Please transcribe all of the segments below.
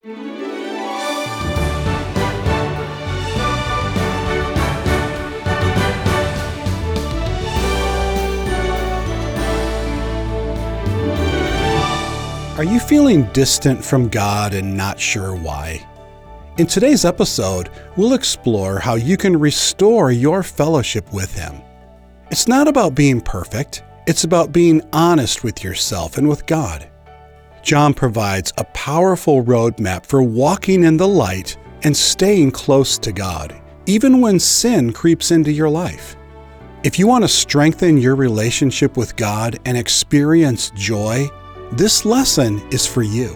Are you feeling distant from God and not sure why? In today's episode, we'll explore how you can restore your fellowship with Him. It's not about being perfect, it's about being honest with yourself and with God. John provides a powerful roadmap for walking in the light and staying close to God, even when sin creeps into your life. If you want to strengthen your relationship with God and experience joy, this lesson is for you.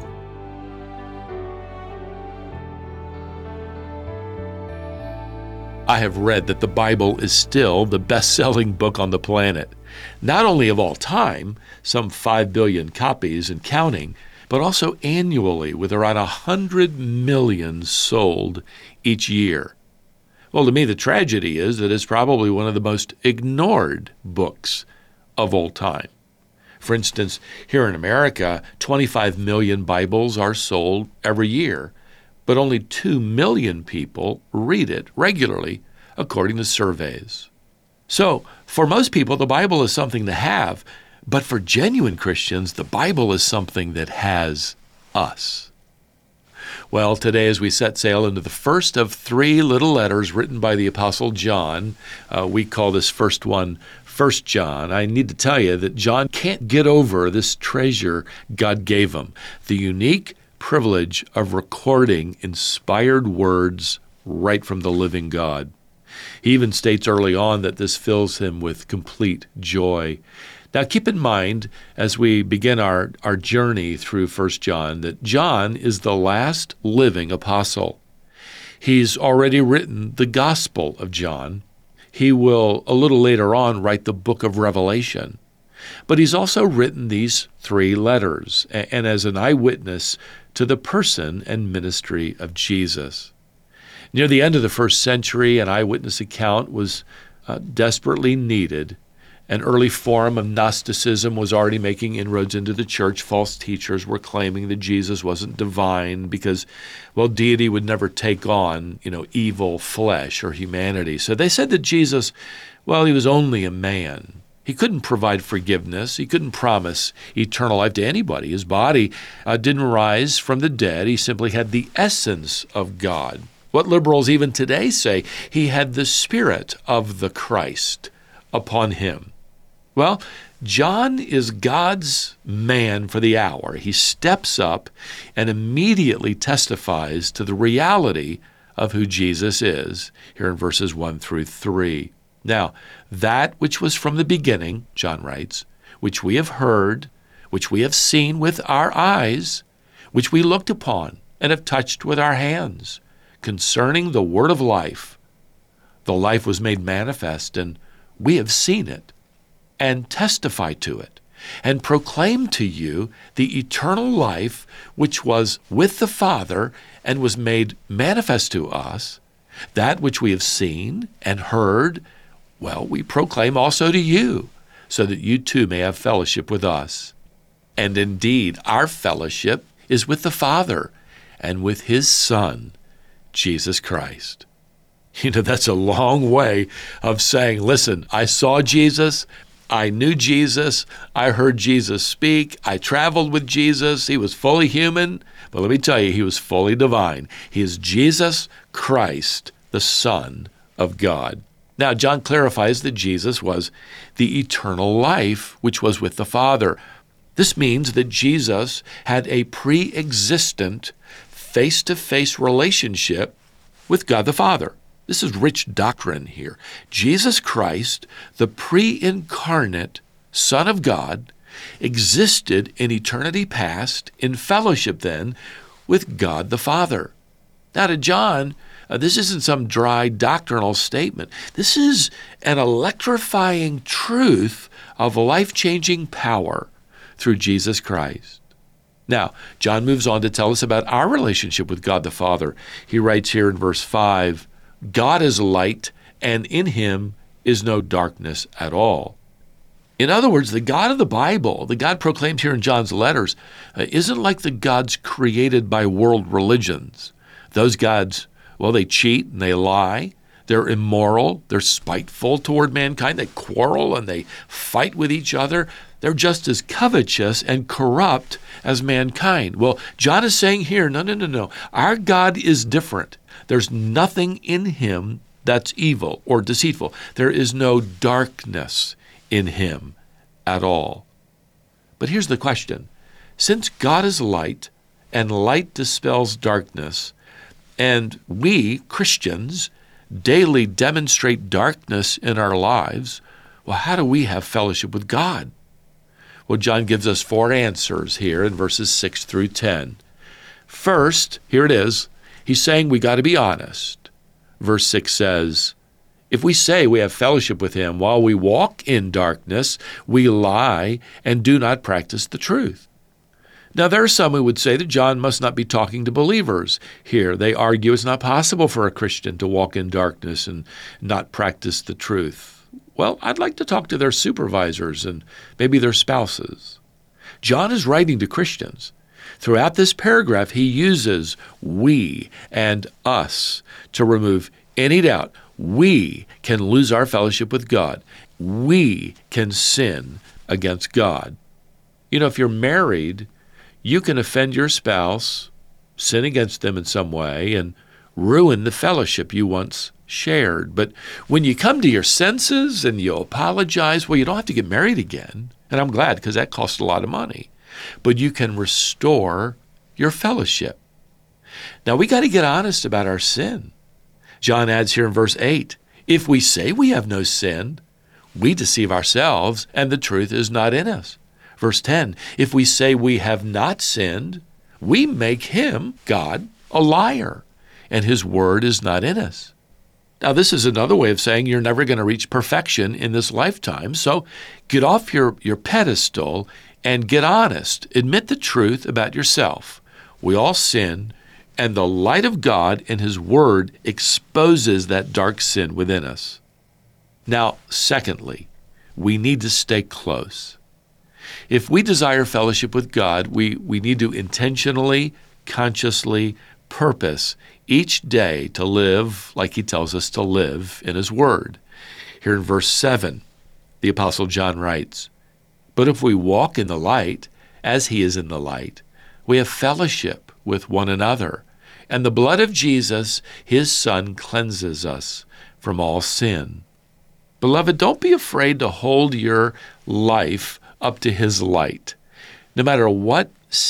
I have read that the Bible is still the best-selling book on the planet, not only of all time, some 5 billion copies and counting, but also annually with around 100 million sold each year. Well, to me, the tragedy is that it's probably one of the most ignored books of all time. For instance, here in America, 25 million Bibles are sold every year, but only 2 million people read it regularly, according to surveys. So, for most people, the Bible is something to have, but for genuine Christians, the Bible is something that has us. Well, today as we set sail into the first of 3 little letters written by the Apostle John, we call this first one 1 John, I need to tell you that John can't get over this treasure God gave him, the unique privilege of recording inspired words right from the living God. He even states early on that this fills him with complete joy. Now keep in mind, as we begin our journey through 1 John, that John is the last living apostle. He's already written the Gospel of John. He will, a little later on, write the book of Revelation. But he's also written these 3 letters, and as an eyewitness to the person and ministry of Jesus. Near the end of the first century, an eyewitness account was desperately needed. An early form of Gnosticism was already making inroads into the church. False teachers were claiming that Jesus wasn't divine because, well, deity would never take on, evil flesh or humanity. So they said that Jesus, well, he was only a man. He couldn't provide forgiveness. He couldn't promise eternal life to anybody. His body didn't rise from the dead. He simply had the essence of God. What liberals even today say, he had the Spirit of the Christ upon him. Well, John is God's man for the hour. He steps up and immediately testifies to the reality of who Jesus is, here in verses 1 through 3. Now, that which was from the beginning, John writes, which we have heard, which we have seen with our eyes, which we looked upon and have touched with our hands, concerning the word of life. The life was made manifest, and we have seen it, and testify to it, and proclaim to you the eternal life which was with the Father and was made manifest to us. That which we have seen and heard, well, we proclaim also to you, so that you too may have fellowship with us. And indeed, our fellowship is with the Father and with His Son, Jesus Christ. That's a long way of saying, listen, I saw Jesus, I knew Jesus, I heard Jesus speak, I traveled with Jesus, he was fully human, but let me tell you, he was fully divine. He is Jesus Christ, the Son of God. Now, John clarifies that Jesus was the eternal life which was with the Father. This means that Jesus had a pre-existent, face-to-face relationship with God the Father. This is rich doctrine here. Jesus Christ, the pre-incarnate Son of God, existed in eternity past, in fellowship then, with God the Father. Now to John, this isn't some dry doctrinal statement. This is an electrifying truth of life-changing power through Jesus Christ. Now, John moves on to tell us about our relationship with God the Father. He writes here in verse 5, God is light, and in him is no darkness at all. In other words, the God of the Bible, the God proclaimed here in John's letters, isn't like the gods created by world religions. Those gods, well, they cheat and they lie. They're immoral. They're spiteful toward mankind. They quarrel and they fight with each other. They're just as covetous and corrupt as mankind. Well, John is saying here, no. Our God is different. There's nothing in him that's evil or deceitful. There is no darkness in him at all. But here's the question. Since God is light and light dispels darkness, and we, Christians, daily demonstrate darkness in our lives, well, how do we have fellowship with God? Well, John gives us 4 answers here in verses 6 through 10. First, here it is, he's saying we got to be honest. Verse 6 says, if we say we have fellowship with him while we walk in darkness, we lie and do not practice the truth. Now, there are some who would say that John must not be talking to believers here. They argue it's not possible for a Christian to walk in darkness and not practice the truth. Well, I'd like to talk to their supervisors and maybe their spouses. John is writing to Christians. Throughout this paragraph, he uses we and us to remove any doubt. We can lose our fellowship with God. We can sin against God. You know, if you're married, you can offend your spouse, sin against them in some way, and ruin the fellowship you once shared. But when you come to your senses and you apologize, well, you don't have to get married again. And I'm glad, because that costs a lot of money. But you can restore your fellowship. Now, we got to get honest about our sin. John adds here in verse 8, if we say we have no sin, we deceive ourselves, and the truth is not in us. Verse 10, if we say we have not sinned, we make him, God, a liar, and his word is not in us. Now, this is another way of saying you're never going to reach perfection in this lifetime, so get off your pedestal and get honest. Admit the truth about yourself. We all sin, and the light of God and his word exposes that dark sin within us. Now, secondly, we need to stay close. If we desire fellowship with God, we need to intentionally, consciously purpose each day to live like he tells us to live in his word. Here in verse 7, the Apostle John writes, but if we walk in the light, as he is in the light, we have fellowship with one another, and the blood of Jesus, his Son, cleanses us from all sin. Beloved, don't be afraid to hold your life up to his light. No matter what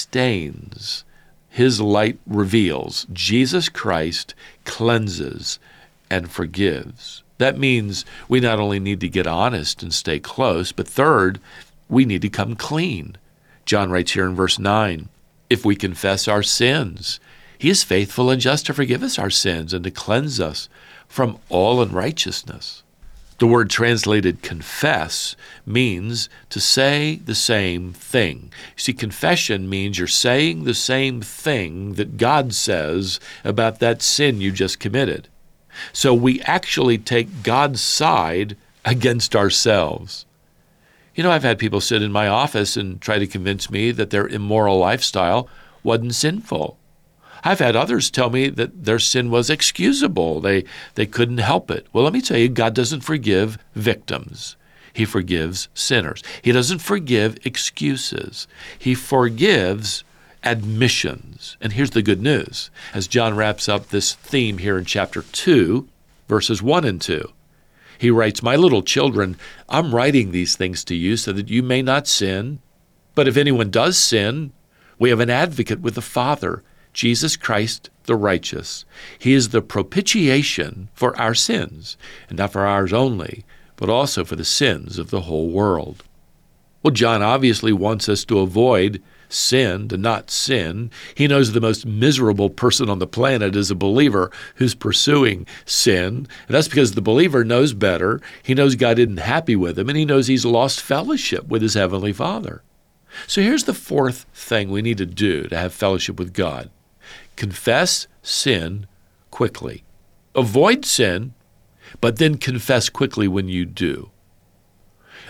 stains his light reveals, Jesus Christ cleanses and forgives. That means we not only need to get honest and stay close, but third, we need to come clean. John writes here in verse 9, if we confess our sins, he is faithful and just to forgive us our sins and to cleanse us from all unrighteousness. The word translated confess means to say the same thing. You see, confession means you're saying the same thing that God says about that sin you just committed. So we actually take God's side against ourselves. You know, I've had people sit in my office and try to convince me that their immoral lifestyle wasn't sinful. I've had others tell me that their sin was excusable. They couldn't help it. Well, let me tell you, God doesn't forgive victims. He forgives sinners. He doesn't forgive excuses. He forgives admissions. And here's the good news. As John wraps up this theme here in chapter 2, verses 1 and 2, he writes, my little children, I'm writing these things to you so that you may not sin. But if anyone does sin, we have an advocate with the Father, Jesus Christ the righteous. He is the propitiation for our sins, and not for ours only, but also for the sins of the whole world. Well, John obviously wants us to avoid sin, to not sin. He knows the most miserable person on the planet is a believer who's pursuing sin. And that's because the believer knows better. He knows God isn't happy with him, and he knows he's lost fellowship with his heavenly Father. So here's the fourth thing we need to do to have fellowship with God. Confess sin quickly. Avoid sin, but then confess quickly when you do.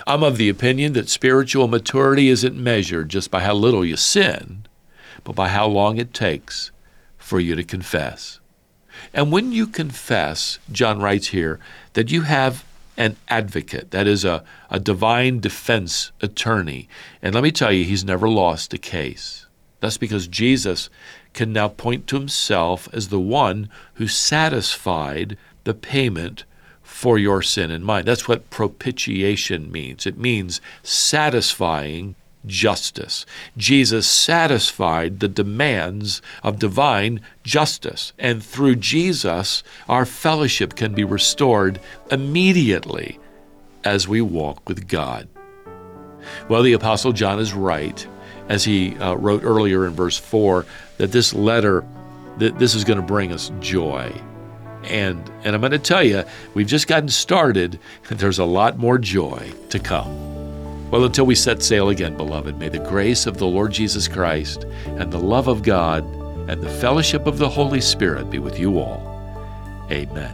I'm of the opinion that spiritual maturity isn't measured just by how little you sin, but by how long it takes for you to confess. And when you confess, John writes here, that you have an advocate, that is a divine defense attorney. And let me tell you, he's never lost a case. That's because Jesus can now point to himself as the one who satisfied the payment for your sin and mine. That's what propitiation means. It means satisfying justice. Jesus satisfied the demands of divine justice. And through Jesus, our fellowship can be restored immediately as we walk with God. Well, the Apostle John is right, as he wrote earlier in verse 4, that this letter, this is going to bring us joy. And I'm going to tell you, we've just gotten started, and there's a lot more joy to come. Well, until we set sail again, beloved, may the grace of the Lord Jesus Christ and the love of God and the fellowship of the Holy Spirit be with you all. Amen.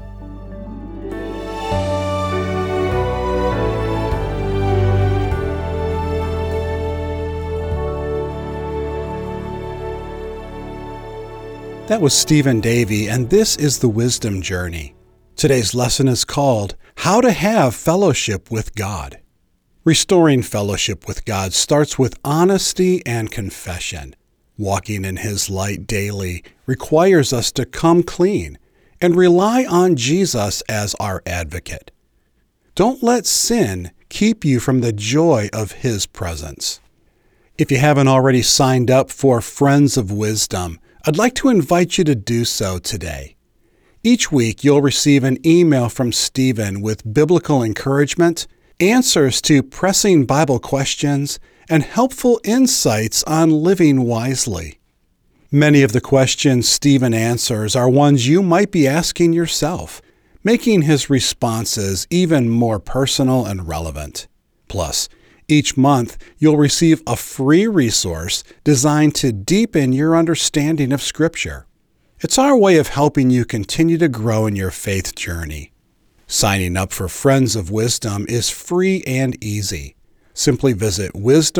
That was Stephen Davey, and this is the Wisdom Journey. Today's lesson is called How to Have Fellowship with God. Restoring fellowship with God starts with honesty and confession. Walking in His light daily requires us to come clean and rely on Jesus as our advocate. Don't let sin keep you from the joy of His presence. If you haven't already signed up for Friends of Wisdom, I'd like to invite you to do so today. Each week, you'll receive an email from Stephen with biblical encouragement, answers to pressing Bible questions, and helpful insights on living wisely. Many of the questions Stephen answers are ones you might be asking yourself, making his responses even more personal and relevant. Plus, each month, you'll receive a free resource designed to deepen your understanding of Scripture. It's our way of helping you continue to grow in your faith journey. Signing up for Friends of Wisdom is free and easy. Simply visit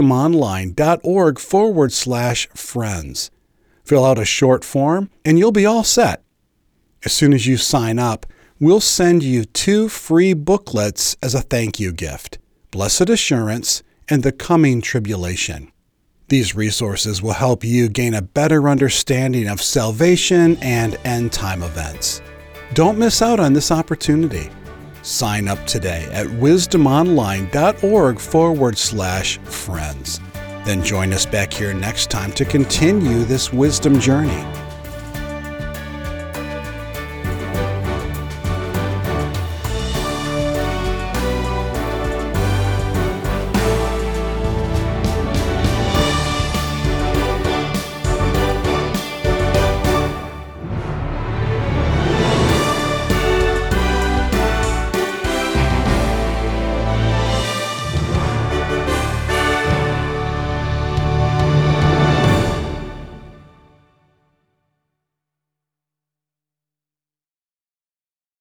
wisdomonline.org/friends. Fill out a short form, and you'll be all set. As soon as you sign up, we'll send you 2 free booklets as a thank you gift: Blessed Assurance and The Coming Tribulation. These resources will help you gain a better understanding of salvation and end-time events. Don't miss out on this opportunity. Sign up today at wisdomonline.org/friends. Then join us back here next time to continue this wisdom journey.